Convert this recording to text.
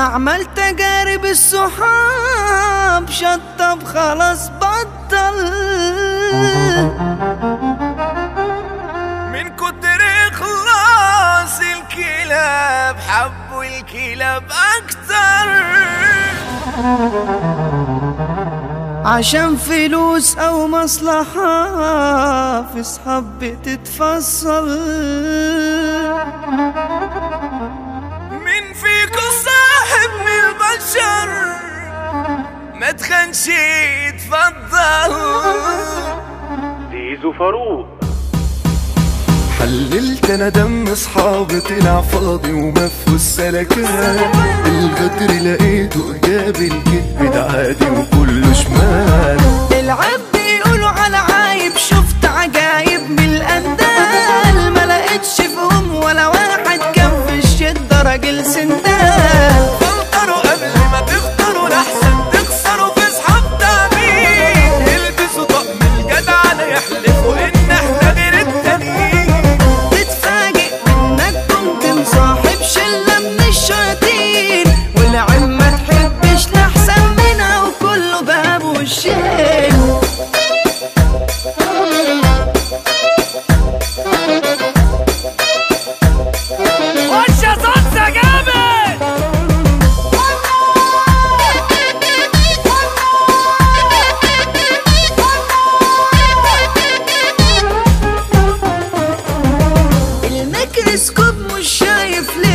عمل تجارب الصحاب شطب خلاص بطل، من كتر إخلاص الكلاب حبوا الكلاب أكتر، عشان فلوس أو مصلحة في صحاب بتتفصل. من فيكو صاحب من البشر ما تخنش يتفضل. زيزو فاروق. حللت انا دم اصحابي طلع فاضي ومفهوش سلكان، الغدر لقيته جاب الكذب ده عادي وكله شمال. العب بيقولوا على عايب، شفت عجايب من الاندال، ما لقيتش فيهم ولا واحد كان في الشده راجل سندال. فلتروا قبل ما تختاروا لحسن تخسروا في صحاب تامين، البسوا طقم الجدعنة يحلفوا ان احنا غير التانيين. تتفاجئ انك كنت مصاحب شله من الشياطين، والعلم ما تحبش لحسن منها وكله باب والشين. وش يا صوصة جامد. الميكروسكوب مش شايف ليه